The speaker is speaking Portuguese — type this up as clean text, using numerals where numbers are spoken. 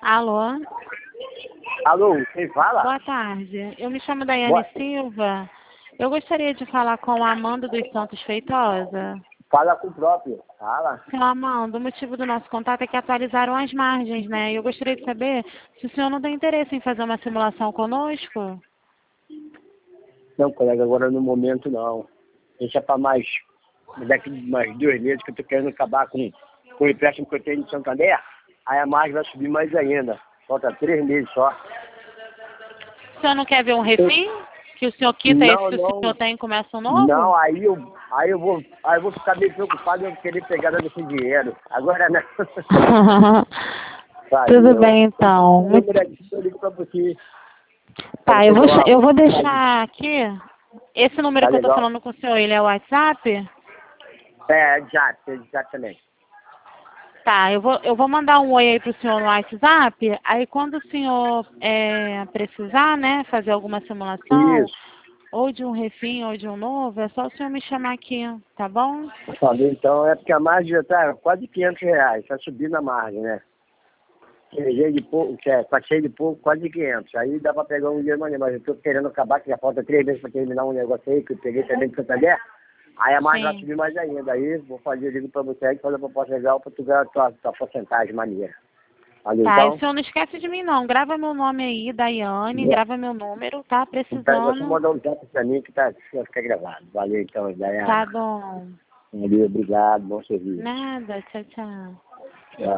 Alô? Alô, quem fala? Boa tarde. Eu me chamo Daiane Silva. Eu gostaria de falar com a Amanda dos Santos Feitosa. Fala com o próprio. Fala. Seu Amanda, o motivo do nosso contato é que atualizaram as margens, né? Eu gostaria de saber se o senhor não tem interesse em fazer uma simulação conosco. Não, colega, agora no momento não. Deixa para mais, daqui mais 2 meses que eu tô querendo acabar com o empréstimo que eu tenho de Santander. Aí a margem vai subir mais ainda. Falta 3 meses só. O senhor não quer ver um refim? Que o senhor quita esse que o Não. senhor tem e começa um novo? Não, aí eu vou ficar meio preocupado em querer pegar desse dinheiro. Agora não. Tudo bem, então. Eu ligo pra você. Tá, eu vou deixar aqui. Esse número Tá que eu tô legal? falando com o senhor, ele é o WhatsApp? Já também. Tá, eu vou mandar um oi aí pro senhor no WhatsApp. Aí quando o senhor precisar, né, fazer alguma simulação, Isso. ou de um refim ou de um novo, é só o senhor me chamar aqui, tá bom? Falei, então é porque a margem já tá quase R$ 500. Tá subindo a margem, né? Cheio de pouco, tá cheio de pouco, quase 500. Aí dá pra pegar um dinheiro maneiro, mas eu tô querendo acabar, que já falta 3 meses pra terminar um negócio aí, que eu peguei também de Santander. Aí a margem vai subir mais ainda. Aí vou fazer, ligo pra você aí, fazer a proposta legal pra tu ganhar a tua porcentagem maneira. Valeu, Tá, e então. o senhor não esquece de mim não. Grava meu nome aí, Daiane, grava meu número, tá? Então, você Precisando. mandar um zap pra mim que vai ficar gravado. Valeu, então, Dayana. Tá bom. Valeu, obrigado, bom serviço. Nada, tchau, tchau.